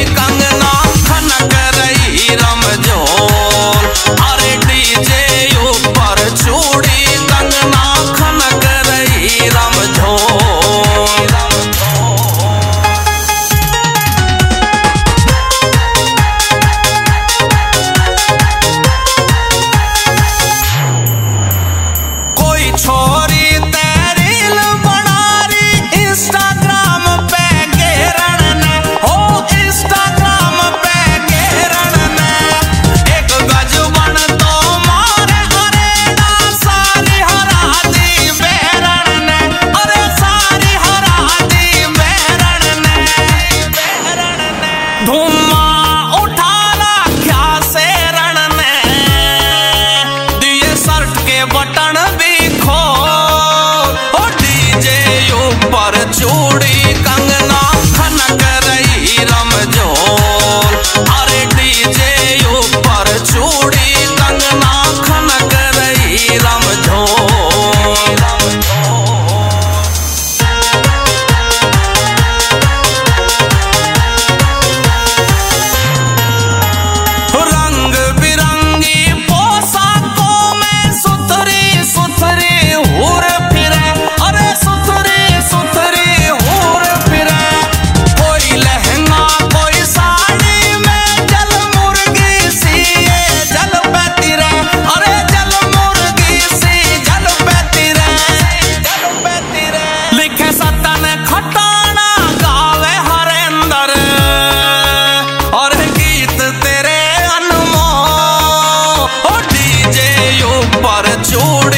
कंगना खनक रही रमजोल। अरे डीजे ऊपर चूड़ी कंगना खनक रही रमजोल। कोई छोरी रील बना रही इंस्टाग्राम पे घेरण ने, हो इंस्टाग्राम पे घेरण ने। एक गजबन तो मारे अरेना सारी हरा दी बेरण ने। अरे सारी हरा दी बेरण ने। धुम्मा उठा रख्या से रण ने, दिए शर्ट के बटन भी खोल। ओ डीजे ऊपर चूड़ी कंगना खनक रही रमजोल। अरे डीजे ऊपर चूड़ी कंगना खनक रही रमजोल। रंग बिरंगी पोशाकों में सुथरी सुथरी हूर फिरे। अरे सुथरी सुथरी हूर फिरे। कोई लहंगा कोई साड़ी में जल मुर्गी सी ये जल बहती रे। अरे जल मुर्गी सी जल बहती रे, जल बहती रे। लिखे सतन खटाना गावे हरेंद्र, और गीत तेरे अनमोल। ओ डीजे ऊपर चूड़ी